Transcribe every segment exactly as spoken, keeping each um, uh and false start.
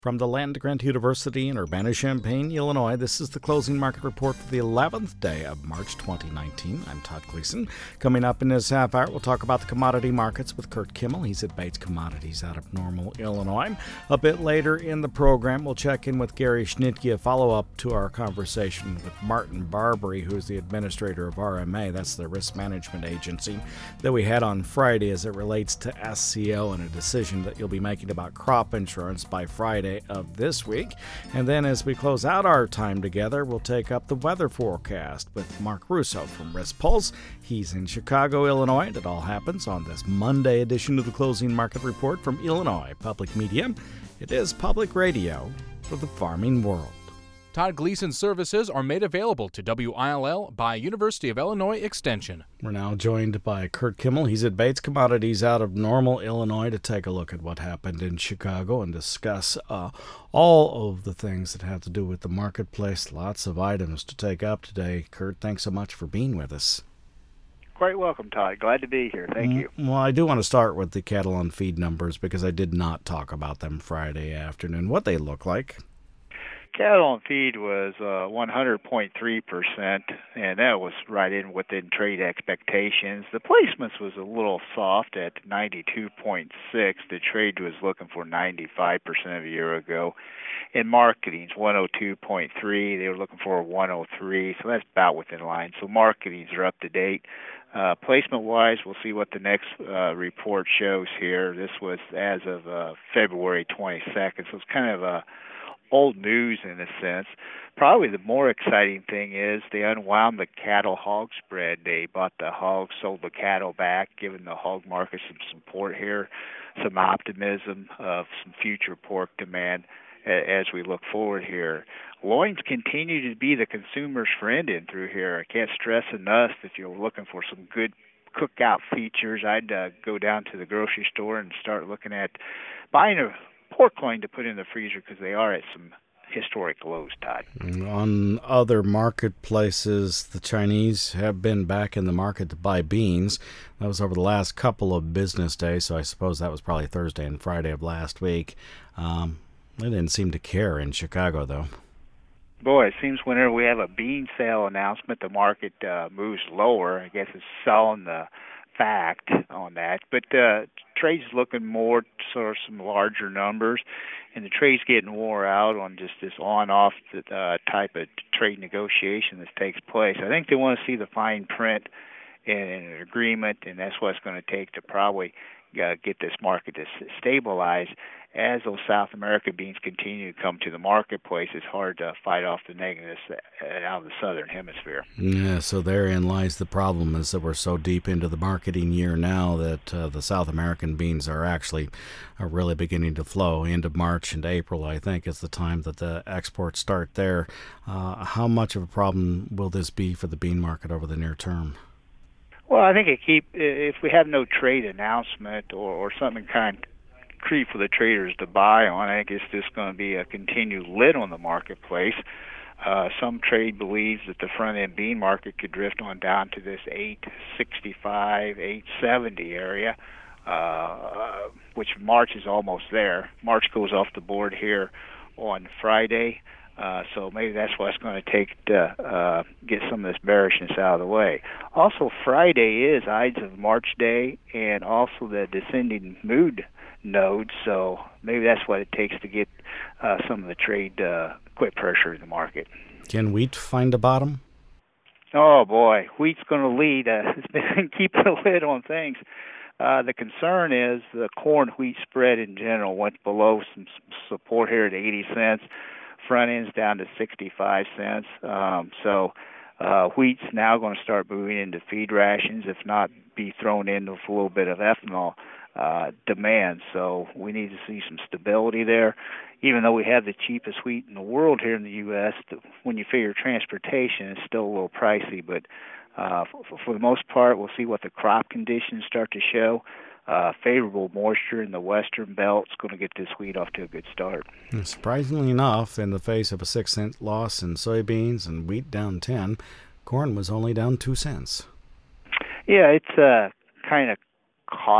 From the Land-Grant University in Urbana-Champaign, Illinois, this is the closing market report for the eleventh day of March twenty nineteen. I'm Todd Gleason. Coming up in this half hour, we'll talk about the commodity markets with Kurt Kimmel. He's at Bates Commodities out of Normal, Illinois. A bit later in the program, we'll check in with Gary Schnitke, a follow-up to our conversation with Martin Barbary, who's the administrator of R M A. That's the risk management agency that we had on Friday as it relates to S C O and a decision that you'll be making about crop insurance by Friday of this week. And then as we close out our time together, we'll take up the weather forecast with Mark Russo from Risk Pulse. He's in Chicago, Illinois, and it all happens on this Monday edition of the Closing Market Report from Illinois Public Media. It is public radio for the farming world. Todd Gleason services are made available to W I L L by University of Illinois Extension. We're now joined by Kurt Kimmel. He's at Bates Commodities out of Normal, Illinois, to take a look at what happened in Chicago and discuss uh, all of the things that have to do with the marketplace. Lots of items to take up today. Kurt, thanks so much for being with us. Quite welcome, Todd. Glad to be here. Thank you. Well, I do want to start with the cattle on feed numbers because I did not talk about them Friday afternoon. What they look like? Cattle on feed was uh, one hundred point three percent, and that was right in within trade expectations. The placements was a little soft at ninety-two point six. The trade was looking for ninety-five percent of a year ago. In marketing's one oh two point three. They were looking for one oh three, so that's about within line. So marketings are up to date. Uh, placement-wise, we'll see what the next uh, report shows here. This was as of uh, February twenty-second, so it's kind of a old news in a sense. Probably the more exciting thing is they unwound the cattle-hog spread. They bought the hogs, sold the cattle back, giving the hog market some support here, some optimism of some future pork demand as we look forward here. Loins continue to be the consumer's friend in through here. I can't stress enough if you're looking for some good cookout features, I'd uh, go down to the grocery store and start looking at buying a pork loin to put in the freezer because they are at some historic lows, Todd. On other marketplaces, the Chinese have been back in the market to buy beans. That was over the last couple of business days, so I suppose that was probably Thursday and Friday of last week. Um, they didn't seem to care in Chicago, though. Boy, it seems whenever we have a bean sale announcement, the market uh, moves lower. I guess it's selling the fact on that. But uh, trade's looking more sort of some larger numbers, and the trade's getting wore out on just this on-off uh, type of trade negotiation that takes place. I think they want to see the fine print in, in an agreement, and that's what it's going to take to probably uh, get this market to stabilize. As those South American beans continue to come to the marketplace, it's hard to fight off the negatives out of the southern hemisphere. Yeah, so therein lies the problem, is that we're so deep into the marketing year now that uh, the South American beans are actually are really beginning to flow. End of March and April, I think, is the time that the exports start there. Uh, how much of a problem will this be for the bean market over the near term? Well, I think it keep if we have no trade announcement or, or something kind of creep for the traders to buy on, I think it's just going to be a continued lid on the marketplace. Uh, some trade believes that the front-end bean market could drift on down to this eight sixty-five, eight seventy area, uh, which March is almost there. March goes off the board here on Friday. Uh, so maybe that's what it's going to take to uh, get some of this bearishness out of the way. Also, Friday is Ides of March Day and also the descending mood node, so maybe that's what it takes to get uh, some of the trade uh, quit pressure in the market. Can wheat find a bottom? Oh, boy. Wheat's going to lead. Uh, it's been keeping a lid on things. Uh, the concern is the corn-wheat spread in general went below some support here at eighty cents. Front end's down to sixty-five cents. Um, so uh, wheat's now going to start moving into feed rations, if not be thrown in with a little bit of ethanol uh, demand. So we need to see some stability there. Even though we have the cheapest wheat in the world here in the U S, when you figure transportation, it's still a little pricey. But uh, for, for the most part, we'll see what the crop conditions start to show. Uh, favorable moisture in the western belt is going to get this wheat off to a good start. And surprisingly enough, in the face of a six cent loss in soybeans and wheat down ten, corn was only down two cents. Yeah, it's uh, kind of caught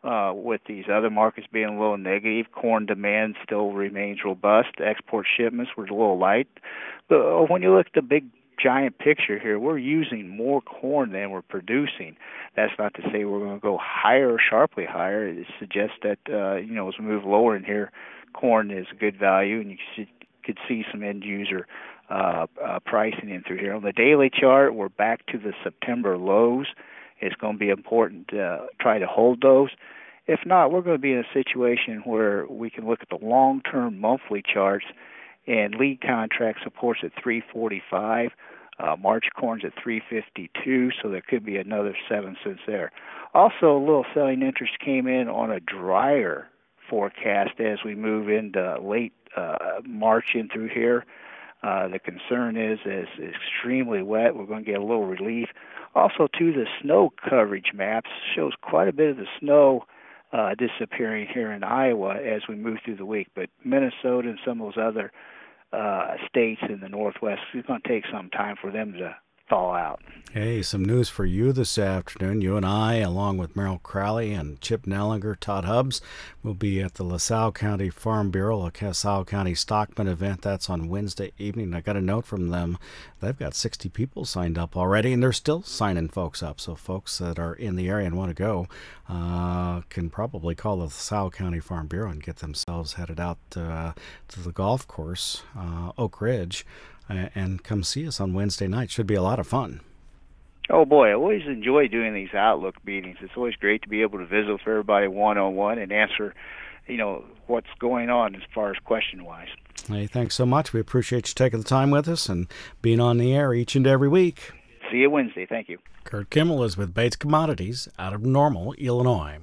uh, with these other markets being a little negative. Corn demand still remains robust. Export shipments were a little light. But when you look at the big giant picture here, we're using more corn than we're producing. That's not to say we're going to go higher or sharply higher. It suggests that, uh, you know, as we move lower in here, corn is a good value, and you should, could see some end user uh, uh, pricing in through here. On the daily chart, we're back to the September lows. It's going to be important to uh, try to hold those. If not, we're going to be in a situation where we can look at the long-term monthly charts, and lead contract supports at three forty-five. Uh, March corn's at three fifty-two, so there could be another seven cents there. Also, a little selling interest came in on a drier forecast as we move into late uh, March in through here. Uh, the concern is, is extremely wet. We're going to get a little relief. Also, too, the snow coverage maps shows quite a bit of the snow uh, disappearing here in Iowa as we move through the week. But Minnesota and some of those other uh, states in the Northwest, it's going to take some time for them to thaw out. Hey, some news for you this afternoon. You and I, along with Merrill Crowley and Chip Nellinger, Todd Hubbs, will be at the LaSalle County Farm Bureau, a LaSalle County Stockman event. That's on Wednesday evening. I got a note from them. They've got sixty people signed up already, and they're still signing folks up. So folks that are in the area and want to go uh, can probably call the LaSalle County Farm Bureau and get themselves headed out uh, to the golf course, uh, Oak Ridge, and come see us on Wednesday night. Should be a lot of fun. Oh, boy, I always enjoy doing these Outlook meetings. It's always great to be able to visit with everybody one-on-one and answer, you know, what's going on as far as question-wise. Hey, thanks so much. We appreciate you taking the time with us and being on the air each and every week. See you Wednesday. Thank you. Kurt Kimmel is with Bates Commodities out of Normal, Illinois.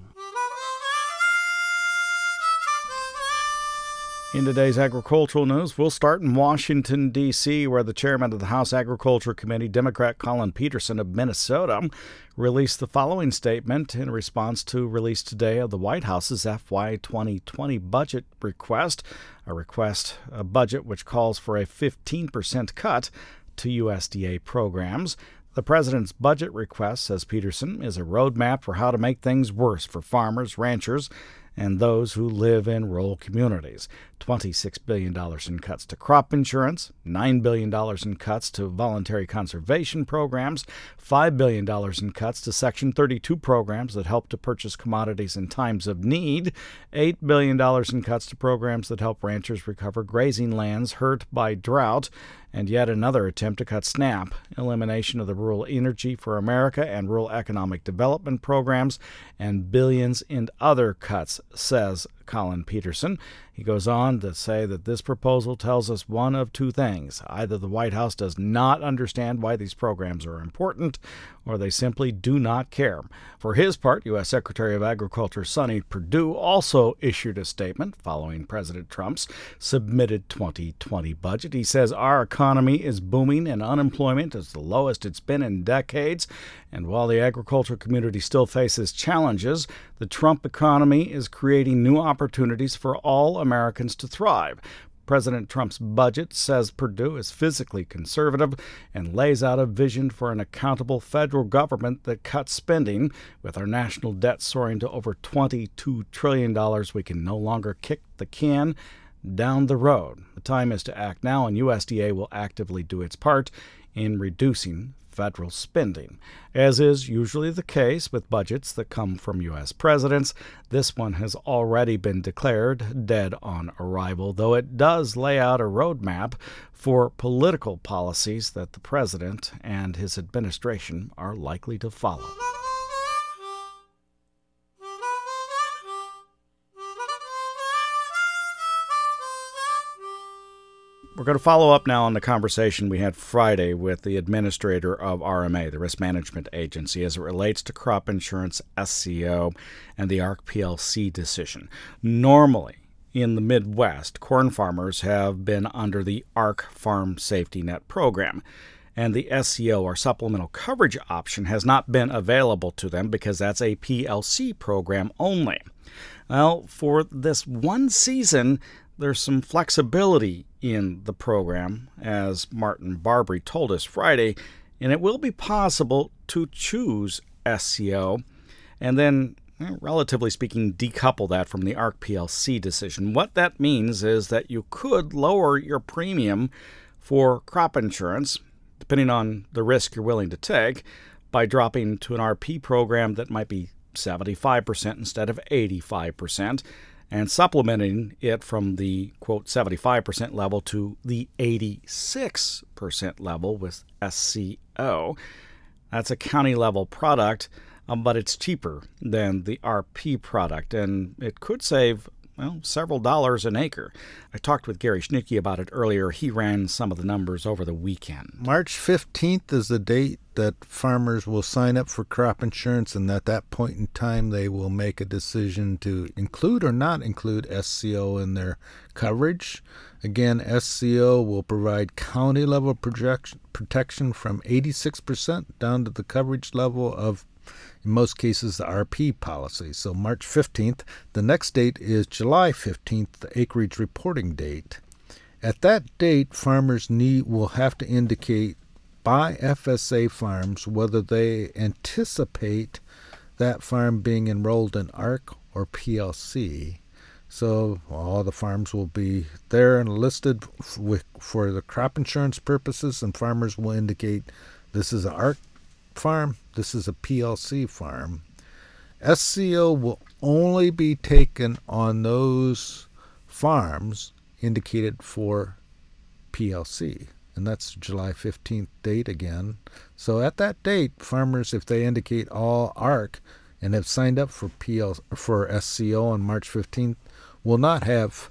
In today's agricultural news, we'll start in Washington, D C, where the chairman of the House Agriculture Committee, Democrat Collin Peterson of Minnesota, released the following statement in response to release today of the White House's F Y twenty twenty budget request, a request, a budget which calls for a fifteen percent cut to U S D A programs. The president's budget request, says Peterson, is a roadmap for how to make things worse for farmers, ranchers, and those who live in rural communities. twenty-six billion dollars in cuts to crop insurance, nine billion dollars in cuts to voluntary conservation programs, five billion dollars in cuts to Section thirty-two programs that help to purchase commodities in times of need, eight billion dollars in cuts to programs that help ranchers recover grazing lands hurt by drought, and yet another attempt to cut SNAP, elimination of the Rural Energy for America and Rural Economic Development programs, and billions in other cuts, says Collin Peterson. He goes on to say that this proposal tells us one of two things. Either the White House does not understand why these programs are important, or they simply do not care. For his part, U S. Secretary of Agriculture Sonny Perdue also issued a statement following President Trump's submitted twenty twenty budget. He says our economy is booming and unemployment is the lowest it's been in decades. And while the agriculture community still faces challenges, the Trump economy is creating new opportunities for all Americans to thrive. President Trump's budget, says Perdue, is physically conservative and lays out a vision for an accountable federal government that cuts spending. With our national debt soaring to over twenty-two trillion dollars, we can no longer kick the can down the road. The time is to act now, and U S D A will actively do its part in reducing federal spending. As is usually the case with budgets that come from U S presidents, this one has already been declared dead on arrival, though it does lay out a roadmap for political policies that the president and his administration are likely to follow. We're going to follow up now on the conversation we had Friday with the administrator of R M A, the Risk Management Agency, as it relates to crop insurance, S C O, and the A R C P L C decision. Normally, in the Midwest, corn farmers have been under the A R C Farm Safety Net program, and the S C O, or supplemental coverage option, has not been available to them because that's a P L C program only. Well, for this one season, there's some flexibility in the program, as Martin Barbary told us Friday, and it will be possible to choose S C O and then relatively speaking, decouple that from the A R C P L C decision. What that means is that you could lower your premium for crop insurance, depending on the risk you're willing to take, by dropping to an R P program that might be seventy-five percent instead of eighty-five percent, and supplementing it from the, quote, seventy-five percent level to the eighty-six percent level with S C O. That's a county-level product, um, but it's cheaper than the R P product, and it could save, well, several dollars an acre. I talked with Gary Schnicke about it earlier. He ran some of the numbers over the weekend. March fifteenth is the date that farmers will sign up for crop insurance, and at that point in time they will make a decision to include or not include S C O in their coverage. Again, S C O will provide county-level protection from eighty-six percent down to the coverage level of, in most cases, the R P policy. So March fifteenth. The next date is July fifteenth, the acreage reporting date. At that date, farmers need will have to indicate by F S A farms whether they anticipate that farm being enrolled in A R C or P L C. So all the farms will be there and listed with, for the crop insurance purposes, and farmers will indicate this is an A R C farm, this is a P L C farm. S C O will only be taken on those farms indicated for P L C, and that's July fifteenth date again. So at that date, farmers, if they indicate all A R C and have signed up for P L for S C O on March fifteenth, will not have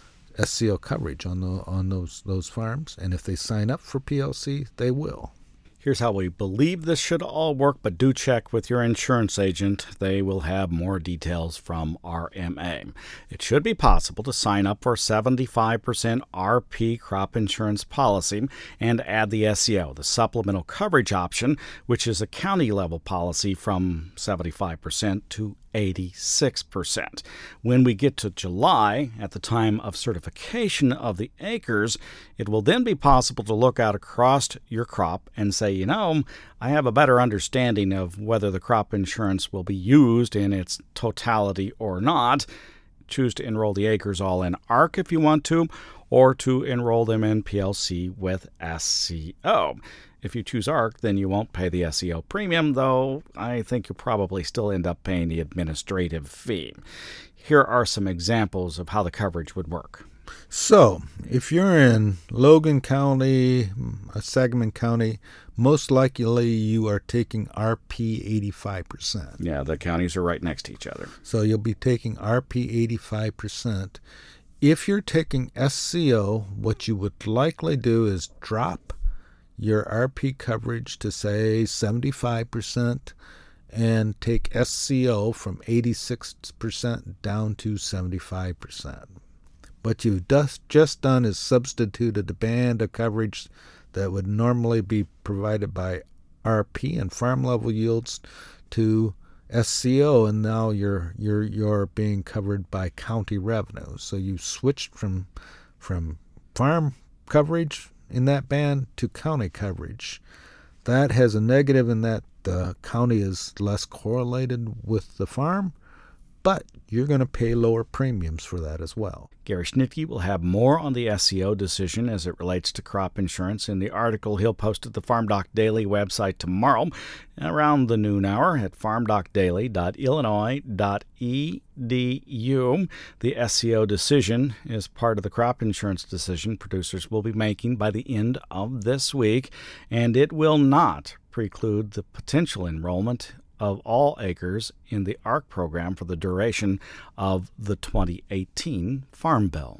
S C O coverage on the on those those farms, and if they sign up for P L C, they will. Here's how we believe this should all work, but do check with your insurance agent. They will have more details from R M A. It should be possible to sign up for a seventy-five percent R P crop insurance policy and add the S C O, the supplemental coverage option, which is a county-level policy from seventy-five percent to eighty-six percent. When we get to July, at the time of certification of the acres, it will then be possible to look out across your crop and say, you know, I have a better understanding of whether the crop insurance will be used in its totality or not. Choose to enroll the acres all in A R C if you want to, or to enroll them in P L C with S C O. If you choose A R C, then you won't pay the S C O premium, though I think you'll probably still end up paying the administrative fee. Here are some examples of how the coverage would work. So, if you're in Logan County, Sangamon County, most likely you are taking R P eighty-five percent. Yeah, the counties are right next to each other. So you'll be taking R P eighty-five percent. If you're taking S C O, what you would likely do is drop your R P coverage to, say, seventy-five percent and take S C O from eighty-six percent down to seventy-five percent. What you've just done is substituted a band of coverage that would normally be provided by R P and farm level yields to S C O, and now you're you're you're being covered by county revenue. So you switched from from farm coverage in that band to county coverage. That has a negative in that the county is less correlated with the farm, but you're going to pay lower premiums for that as well. Gary Schnicke will have more on the S C O decision as it relates to crop insurance in the article he'll post at the Farm Doc Daily website tomorrow around the noon hour at farm doc daily dot illinois dot e d u. The S C O decision is part of the crop insurance decision producers will be making by the end of this week, and it will not preclude the potential enrollment of all acres in the A R C program for the duration of the twenty eighteen Farm Bill.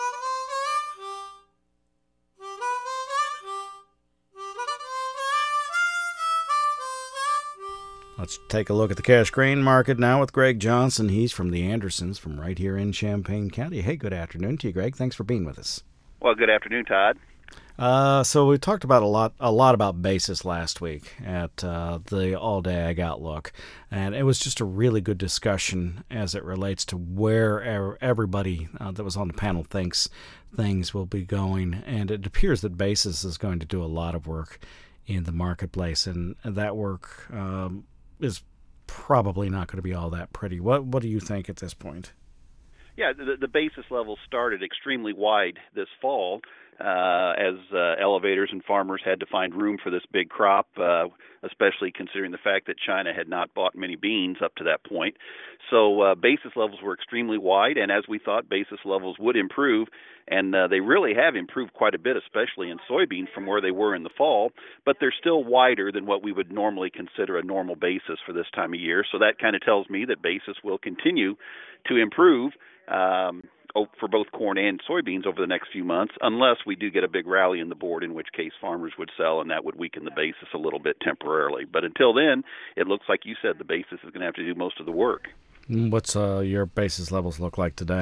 Let's take a look at the cash grain market now with Greg Johnson. He's from the Andersons from right here in Champaign County. Hey, good afternoon to you, Greg. Thanks for being with us. Well, good afternoon, Todd. Uh, so we talked about a lot, a lot about basis last week at uh, the All Day Ag Outlook, and it was just a really good discussion as it relates to where everybody uh, that was on the panel thinks things will be going. And it appears that basis is going to do a lot of work in the marketplace, and that work um, is probably not going to be all that pretty. What What do you think at this point? Yeah, the, the basis levels started extremely wide this fall uh, as uh, elevators and farmers had to find room for this big crop, uh, especially considering the fact that China had not bought many beans up to that point. So uh, basis levels were extremely wide, and as we thought, basis levels would improve, and uh, they really have improved quite a bit, especially in soybeans from where they were in the fall, but they're still wider than what we would normally consider a normal basis for this time of year. So that kind of tells me that basis will continue to improve Um, for both corn and soybeans over the next few months, unless we do get a big rally in the board, in which case farmers would sell, and that would weaken the basis a little bit temporarily. But until then, it looks like you said the basis is going to have to do most of the work. What's uh, your basis levels look like today?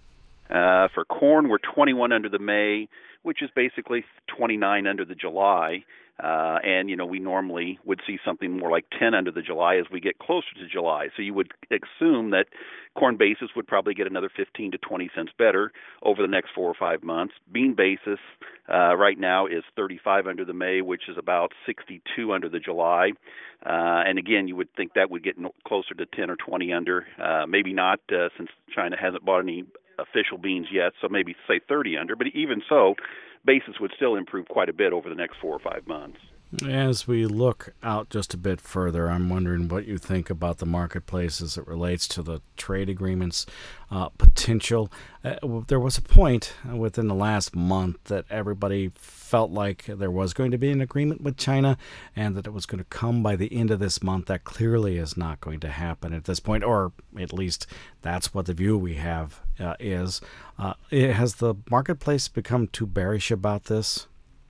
Uh, for corn, we're twenty-one under the May, which is basically twenty-nine under the July. Uh, and, you know, we normally would see something more like ten under the July as we get closer to July. So you would assume that corn basis would probably get another fifteen to twenty cents better over the next four or five months. Bean basis uh, right now is thirty-five under the May, which is about sixty-two under the July. Uh, and again, you would think that would get no, closer to ten or twenty under. Uh, maybe not uh, since China hasn't bought any official beans yet, so maybe say thirty under. But even so, basis would still improve quite a bit over the next four or five months. As we look out just a bit further, I'm wondering what you think about the marketplace as it relates to the trade agreements uh, potential. Uh, there was a point within the last month that everybody felt like there was going to be an agreement with China and that it was going to come by the end of this month. That clearly is not going to happen at this point, or at least that's what the view we have uh, is. Uh, has the marketplace become too bearish about this?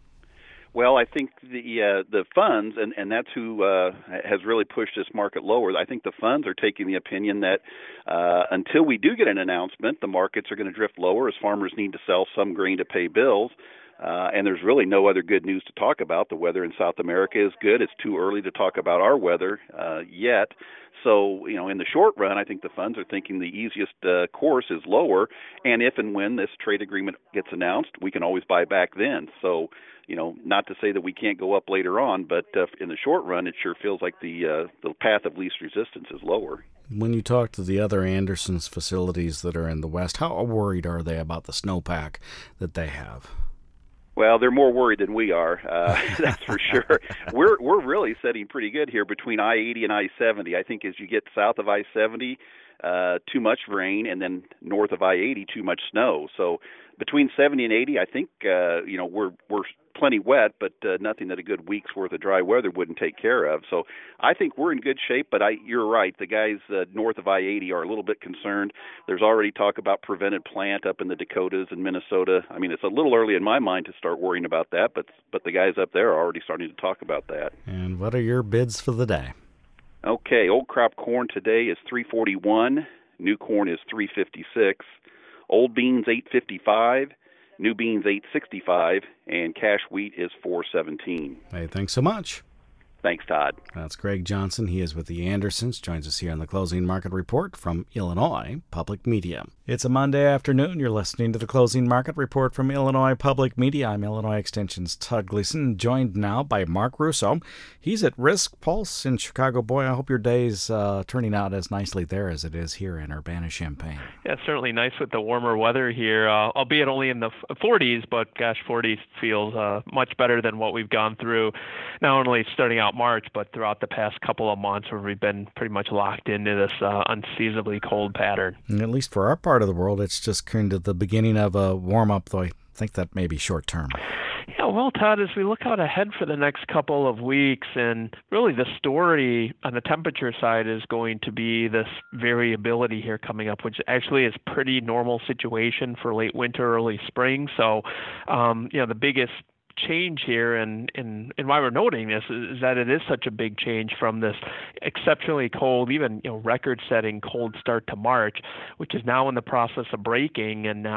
Well, I think the uh, the funds, and, and that's who uh, has really pushed this market lower. I think the funds are taking the opinion that uh, until we do get an announcement, the markets are going to drift lower as farmers need to sell some grain to pay bills. Uh, and there's really no other good news to talk about. The weather in South America is good. It's too early to talk about our weather uh, yet. So, you know, in the short run, I think the funds are thinking the easiest uh, course is lower. And if and when this trade agreement gets announced, we can always buy back then. So, you know, not to say that we can't go up later on, but uh, in the short run, it sure feels like the uh, the path of least resistance is lower. When you talk to the other Anderson's facilities that are in the West, how worried are they about the snowpack that they have? Well, they're more worried than we are. Uh, that's for sure. We're we're really setting pretty good here between I eighty and I seventy. I think as you get south of I seventy, uh, too much rain, and then north of I eighty, too much snow. So between seventy and eighty, I think uh, you know we're we're plenty wet, but uh, nothing that a good week's worth of dry weather wouldn't take care of. So I think we're in good shape, but I, you're right. The guys uh, north of I eighty are a little bit concerned. There's already talk about prevented plant up in the Dakotas and Minnesota. I mean, it's a little early in my mind to start worrying about that, but but the guys up there are already starting to talk about that. And what are your bids for the day? Okay, old crop corn today is three forty-one. New corn is three fifty-six. Old beans eight fifty-five. New beans eight sixty-five, and cash wheat is four seventeen. Hey, thanks so much. Thanks, Todd. That's Greg Johnson. He is with the Andersons. Joins us here on the Closing Market Report from Illinois Public Media. It's a Monday afternoon. You're listening to the Closing Market Report from Illinois Public Media. I'm Illinois Extension's Todd Gleason, joined now by Mark Russo. He's at Risk Pulse in Chicago. Boy, I hope your day's uh, turning out as nicely there as it is here in Urbana-Champaign. Yeah, it's certainly nice with the warmer weather here, uh, albeit only in the forties, but gosh, forties feels uh, much better than what we've gone through, not only starting out March, but throughout the past couple of months where we've been pretty much locked into this uh, unseasonably cold pattern. And at least for our part of the world, it's just kind of the beginning of a warm-up, though I think that may be short-term. Yeah, well, Todd, as we look out ahead for the next couple of weeks, and really the story on the temperature side is going to be this variability here coming up, which actually is a pretty normal situation for late winter, early spring. So, um, you know, the biggest change here, and, and, and why we're noting this is, is that it is such a big change from this exceptionally cold, even you know record-setting cold start to March, which is now in the process of breaking, and now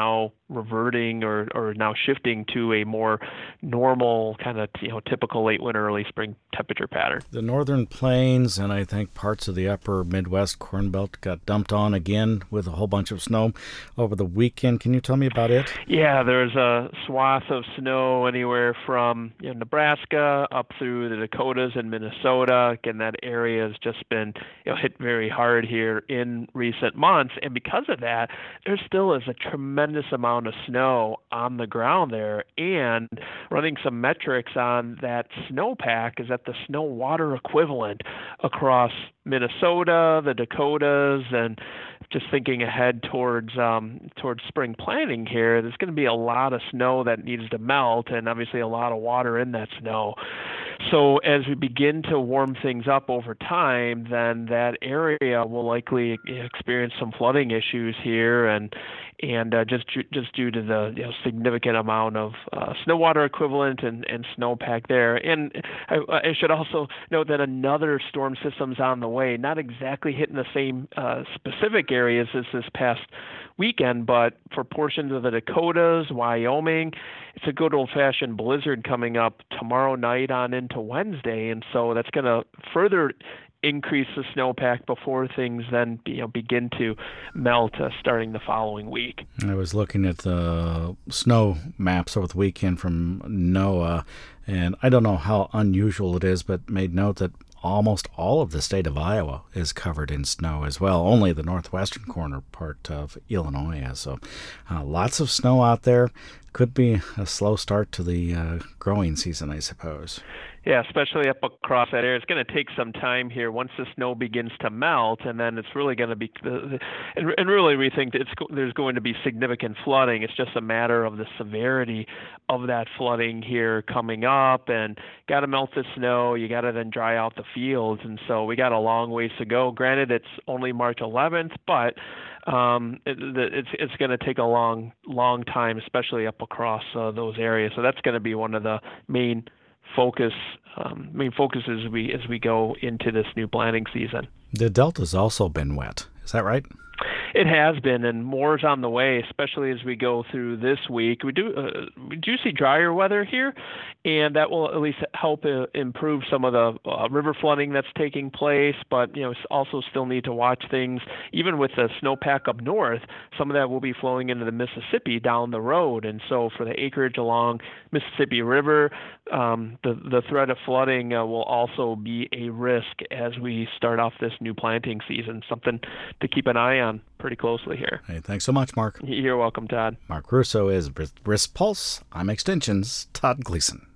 reverting or, or now shifting to a more normal kind of, you know, typical late winter, early spring temperature pattern. The northern plains and I think parts of the upper Midwest Corn Belt got dumped on again with a whole bunch of snow over the weekend. Can you tell me about it? Yeah, there's a swath of snow anywhere from, you know, Nebraska up through the Dakotas and Minnesota. Again, that area has just been, you know, hit very hard here in recent months. And because of that, there still is a tremendous amount of snow on the ground there. And running some metrics on that snowpack is that the snow water equivalent across Minnesota, the Dakotas, and just thinking ahead towards um, towards spring planting here, there's going to be a lot of snow that needs to melt, and obviously a lot of water in that snow. So as we begin to warm things up over time, then that area will likely experience some flooding issues here, and and uh, just just due to the, you know, significant amount of uh, snow water equivalent and, and snowpack there. And I, I should also note that another storm system's on the way, not exactly hitting the same uh, specific areas as this past weekend, but for portions of the Dakotas, Wyoming, it's a good old-fashioned blizzard coming up tomorrow night on into Wednesday, and so that's going to further increase the snowpack before things then, you know, begin to melt uh, starting the following week. I was looking at the snow maps over the weekend from NOAA, and I don't know how unusual it is, but made note that almost all of the state of Iowa is covered in snow as well. Only the northwestern corner part of Illinois is. So uh, lots of snow out there. Could be a slow start to the uh, growing season, I suppose. Yeah, especially up across that area. It's going to take some time here once the snow begins to melt, and then it's really going to be, and, and really we think that it's, there's going to be significant flooding. It's just a matter of the severity of that flooding here coming up, and got to melt the snow. You got to then dry out the fields, and so we got a long ways to go. Granted, it's only March eleventh, but um, it, it's it's going to take a long, long time, especially up across uh, those areas. So that's going to be one of the main focus um, main focuses as we as we go into this new planting season. The Delta's also been wet. Is that right? It has been, and more's on the way, especially as we go through this week. We do uh, we do see drier weather here, and that will at least help uh, improve some of the uh, river flooding that's taking place. But you know, also still need to watch things. Even with the snowpack up north, some of that will be flowing into the Mississippi down the road, and so for the acreage along Mississippi River, um, the the threat of flooding uh, will also be a risk as we start off this new planting season. Something to keep an eye on pretty closely here. Hey, thanks so much, Mark. You're welcome, Todd. Mark Russo is Risk Pulse. I'm Extension's Todd Gleason.